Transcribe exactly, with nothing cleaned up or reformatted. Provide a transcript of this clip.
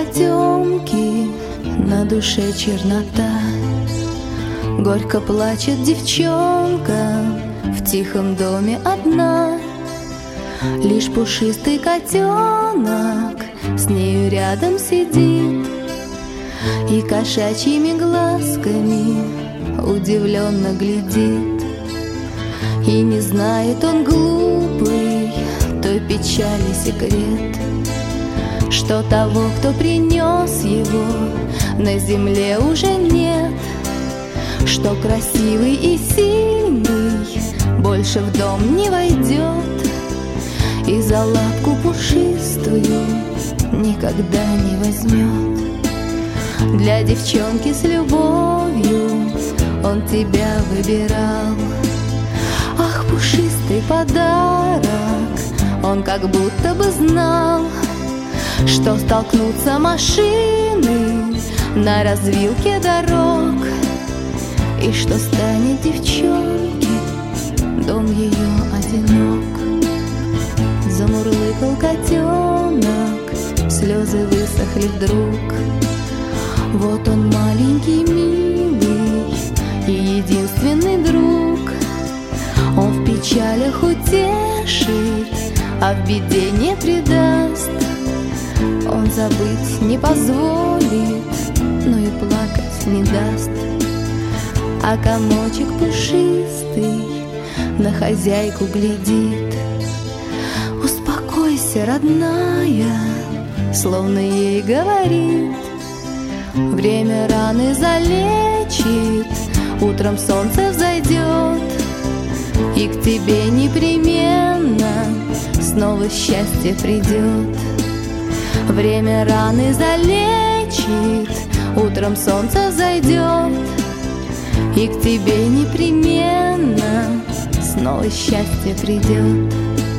потемки, на душе чернота. Горько плачет девчонка в тихом доме одна. Лишь пушистый котенок с нею рядом сидит и кошачьими глазками удивленно глядит. И не знает он, глупый, той печали секрет, что того, кто принес его, на земле уже нет, что красивый и сильный больше в дом не войдет и за лапку пушистую никогда не возьмет. Для девчонки с любовью он тебя выбирал. Ах, пушистый подарок, он как будто бы знал, что столкнутся машины на развилке дорог, и что станет девчонке дом ее одинок. Замурлыкал котенок, слезы высохли вдруг. Вот он маленький, милый и единственный друг. Он в печалях утешит, а в беде не предаст. Он забыть не позволит, но и плакать не даст. А комочек пушистый на хозяйку глядит. Успокойся, родная, словно ей говорит. Время раны залечит, утром солнце взойдет, и к тебе непременно снова счастье придет. Время раны залечит, утром солнце взойдет, и к тебе непременно снова счастье придет.